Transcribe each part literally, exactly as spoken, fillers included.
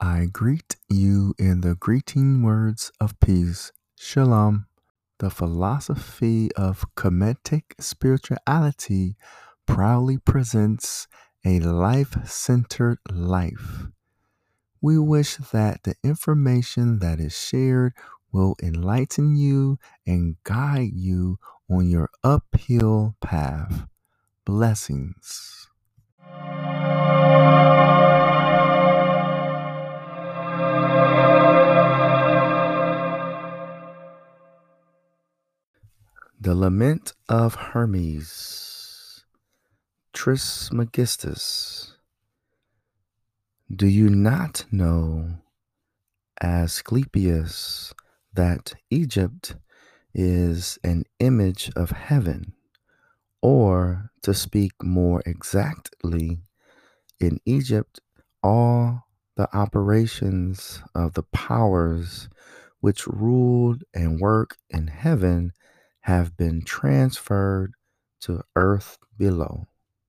I greet you in the greeting words of peace. Shalom. The philosophy of Kemetic spirituality proudly presents a life centered life. We wish that the information that is shared will enlighten you and guide you on your uphill path. Blessings. The Lament of Hermes. Trismegistus. Do you not know, Asclepius, that Egypt is an image of heaven? Or, to speak more exactly, in Egypt all the operations of the powers which ruled and work in heaven have been transferred to earth below.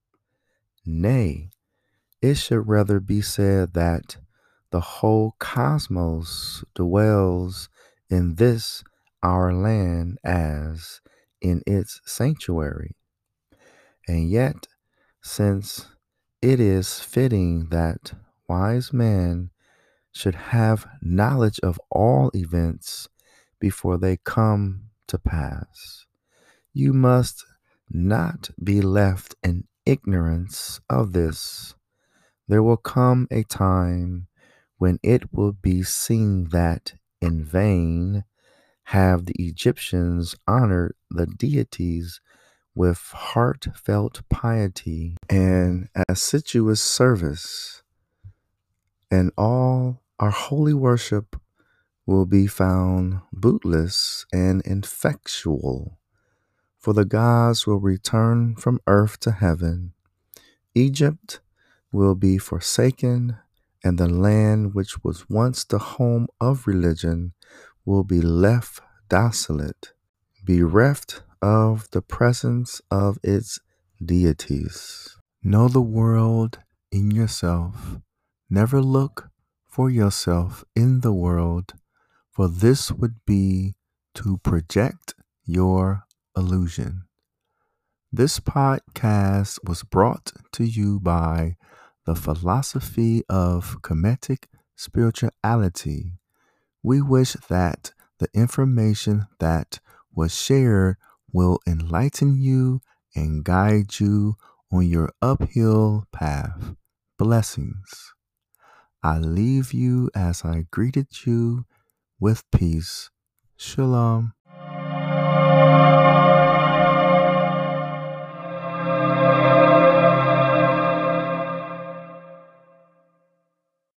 Nay, it should rather be said that the whole cosmos dwells in this our land as in its sanctuary. And yet, since it is fitting that wise men should have knowledge of all events before they come to pass, you must not be left in ignorance of this. There will come a time when it will be seen that in vain have the Egyptians honored the deities with heartfelt piety and assiduous service, and all our holy worship will be found bootless and ineffectual, for the gods will return from earth to heaven. Egypt will be forsaken, and the land which was once the home of religion will be left desolate, bereft of the presence of its deities. Know the world in yourself. Never look for yourself in the world, for this would be to project your illusion. This podcast was brought to you by the philosophy of Kemetic spirituality. We wish that the information that was shared will enlighten you and guide you on your uphill path. Blessings. I leave you as I greeted you with peace. Shalom.